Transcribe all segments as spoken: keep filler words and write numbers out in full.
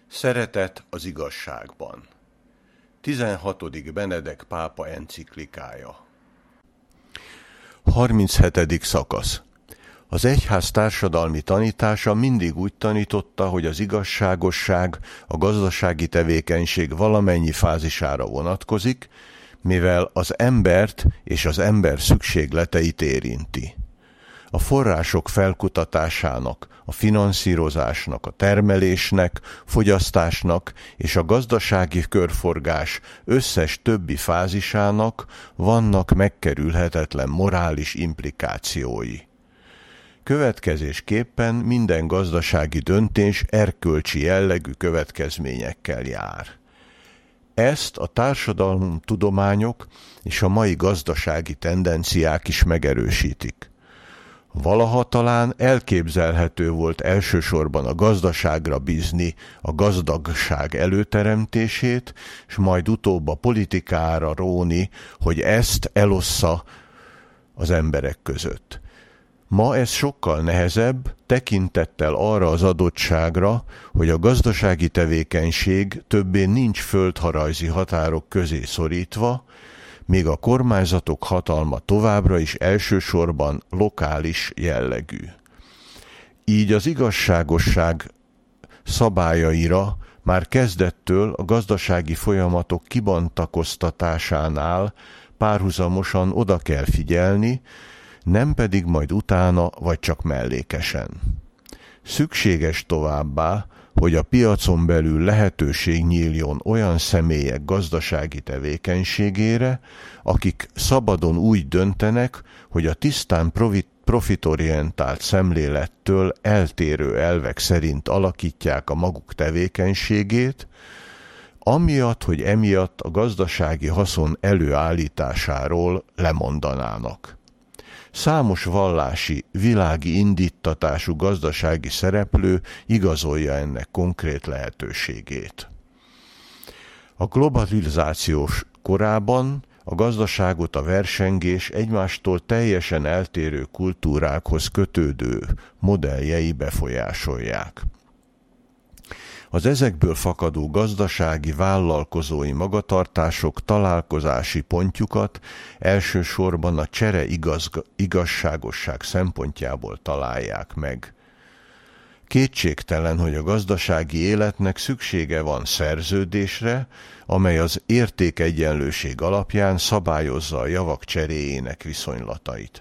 Szeretet az igazságban. tizenhatodik Benedek pápa enciklikája. harminchetedik szakasz. Az egyház társadalmi tanítása mindig úgy tanította, hogy az igazságosság a gazdasági tevékenység valamennyi fázisára vonatkozik, mivel az embert és az ember szükségleteit érinti. A források felkutatásának, a finanszírozásnak, a termelésnek, fogyasztásnak és a gazdasági körforgás összes többi fázisának vannak megkerülhetetlen morális implikációi. Következésképpen minden gazdasági döntés erkölcsi jellegű következményekkel jár. Ezt a társadalomtudományok és a mai gazdasági tendenciák is megerősítik. Valaha talán elképzelhető volt elsősorban a gazdaságra bízni a gazdagság előteremtését, és majd utóbb a politikára róni, hogy ezt elossza az emberek között. Ma ez sokkal nehezebb, tekintettel arra az adottságra, hogy a gazdasági tevékenység többé nincs földrajzi határok közé szorítva, még a kormányzatok hatalma továbbra is elsősorban lokális jellegű. Így az igazságosság szabályaira már kezdettől a gazdasági folyamatok kibontakoztatásánál párhuzamosan oda kell figyelni, nem pedig majd utána vagy csak mellékesen. Szükséges továbbá, hogy a piacon belül lehetőség nyíljon olyan személyek gazdasági tevékenységére, akik szabadon úgy döntenek, hogy a tisztán profitorientált szemlélettől eltérő elvek szerint alakítják a maguk tevékenységét, amiatt, hogy emiatt a gazdasági haszon előállításáról lemondanának. Számos vallási, világi indíttatású gazdasági szereplő igazolja ennek konkrét lehetőségét. A globalizációs korában a gazdaságot a versengés egymástól teljesen eltérő kultúrákhoz kötődő modelljei befolyásolják. Az ezekből fakadó gazdasági vállalkozói magatartások találkozási pontjukat elsősorban a csere igaz, igazságosság szempontjából találják meg. Kétségtelen, hogy a gazdasági életnek szüksége van szerződésre, amely az értékegyenlőség alapján szabályozza a javak cseréjének viszonylatait.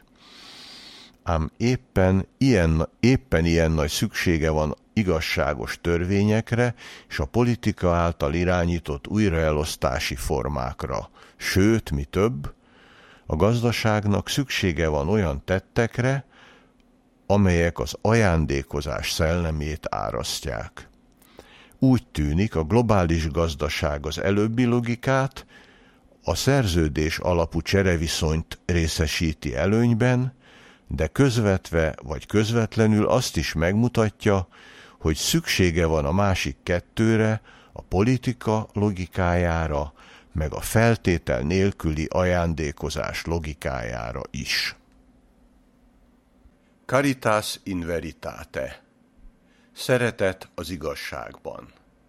Ám éppen ilyen, éppen ilyen nagy szüksége van igazságos törvényekre és a politika által irányított újraelosztási formákra. Sőt, mi több, a gazdaságnak szüksége van olyan tettekre, amelyek az ajándékozás szellemét árasztják. Úgy tűnik, a globális gazdaság az előbbi logikát, a szerződés alapú csereviszonyt részesíti előnyben, de közvetve vagy közvetlenül azt is megmutatja, hogy szüksége van a másik kettőre, a politika logikájára, meg a feltétel nélküli ajándékozás logikájára is. Caritas in veritate. Szeretet az igazságban.